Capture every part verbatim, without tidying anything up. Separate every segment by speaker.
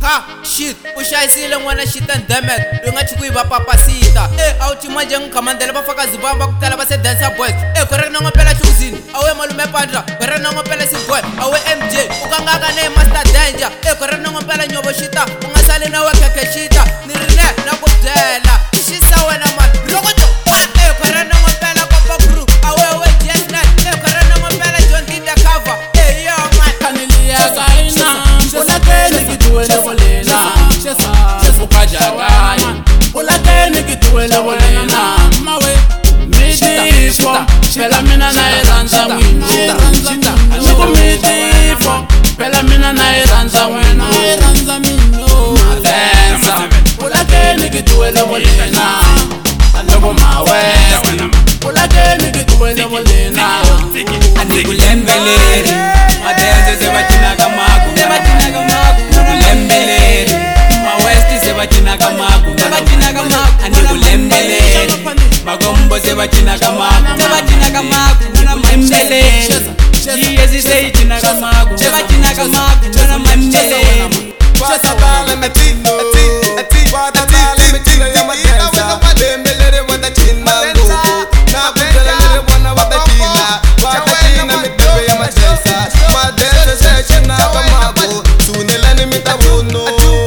Speaker 1: Ha, shit, ushayisile n'wana shit and damn it. Lu nga chikui va papasita. Eh, auti manje ngikamandela bafakazi bamba kutala base dancer boys. Eh, korek na ngopela chuzini. Awe malume Pandra, korek na ngopela Sigboy. Awe M J, ukangaka ne Master Danger. Eh, korek na ngopela nyobo shita. Ungasali na wakeke shita. Nirine na kudela. Shisa wena man. Rokoto. Eh, korek na ngopela Papa Crew. Awe we Jesnet. Eh, korek na ngopela John Dinda cover. Eh, yo man.
Speaker 2: Kanilia kaina. Ulakeni kituwele bolena. Ukajagani. Ulakeni kituwele bolena. Mawe. Midifo. Pela mina na iranza wino. Niko midifo. Pela mina na iranza wino. Madensa. Ulakeni kituwele bolena. Niko mawe. Ulakeni kituwele bolena.
Speaker 3: Anikulembeleri. Madensa sebachina kamaku. Anikulembeleri. Mawesti sebachina kamaku. Anikulembeleri. Magombo sebachina kamaku. Anikulembeleri. Jiyezi seichina kamaku. Anikulembeleri.
Speaker 4: What's up, darling? Me tea, me tea, me tea. What's up, darling? Me tea, I'm a dancer. Dembelere wanda china nguvu. Na bujalere wana wada china. Wada china me debe I'm a dancer. Ma dancer se china kamaku. Sunelani mitabuno.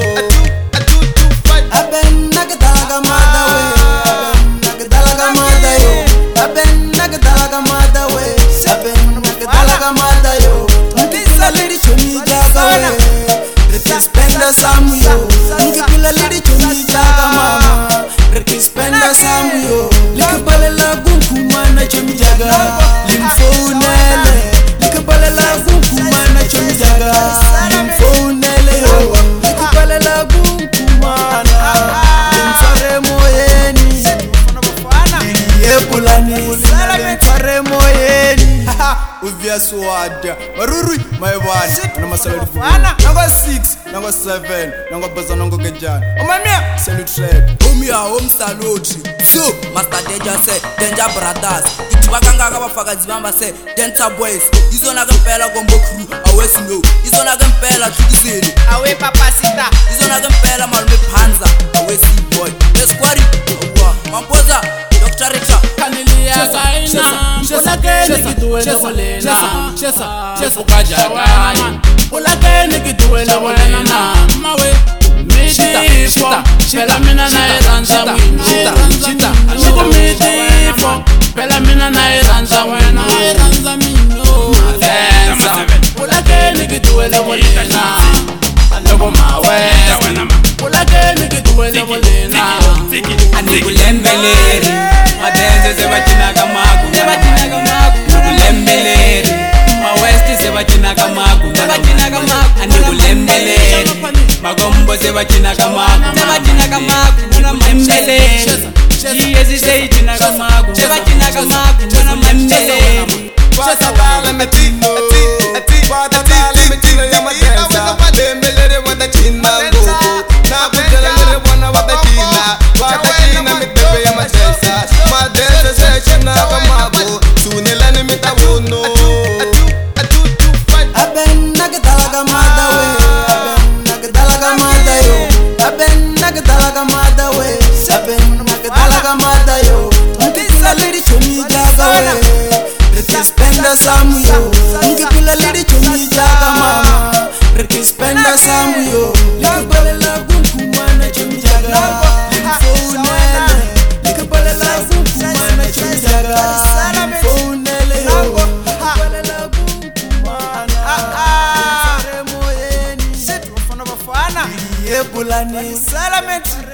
Speaker 5: Aben nagadalaga madawe. Aben nagadalaga madayo. Aben nagadalaga madawe. Aben nagadalaga madayo. Ndisa lady choni jagawe. Spenda samuyo, nikipula lidi choni jaga mama. Reki spenda samuyo, likapale la gunkumana choni jaga. Limfonele, likapale la gunkumana choni jaga. Limfonele yo, likapale la gunkumana. Limfare moyeni, yepulani, limfare moyeni.
Speaker 4: Uvia swada maruru maibana na masaladi fana nango six nango seven nango baza nango kejana omamia salute trade
Speaker 1: Umia home salute. So, Master Danger say, Danger Brothers. Ichibakanga abafakazi bamba say, Dancer Boys. Izona ngempela Gombo Crew, awe snow. Izona ngempela Chukiseni, awe Papasita. Izona ngempela Malume Panza, awe Sigboy. Esquari, awa Mampoza, Doctor Richard.
Speaker 2: Kanilia kaina. Ulakeni kituwele bolena. Ukajagani. Ulakeni kituwele bolena. Mawe. Midifo. Pela mina na iranza wino. Niko midifo. Pela mina na iranza wino. Madensa. Ulakeni kituwele bolena. Niko mawe. Ulakeni kituwele bolena.
Speaker 3: Anikulembeleri. Madensa sebachina kamaku. Anikulembeleri. Mawesti sebachina kamaku. Anikulembeleri. Magombo sebachina kamaku. Anikulembeleri. Jiyezi seichina kamaku. Anikulembeleri.
Speaker 4: What's up, darling? Me tea, me tea, me tea. What's up, darling? Me tea, I'm a dancer. Dembelere wanda china nguvu. Na bujalere wana wada china. Wada china me debe I'm a dancer. Ma dancer se china kamaku. Sunelani mitabuno.
Speaker 5: Aben nagadalaga madawe. Aben nagadalaga madayo. Aben nagadalaga madawe. Aben nagadalaga madayo. Ndisa lady choni jagawe. Reki spenda samuyo, nikipula lidi choni jaga mama. Reki spenda samuyo, likapale la gunkumana choni jaga. Limfonele, likapale la gunkumana choni jaga. Limfonele yo, likapale la gunkumana. Limfare moyeni, yepulani.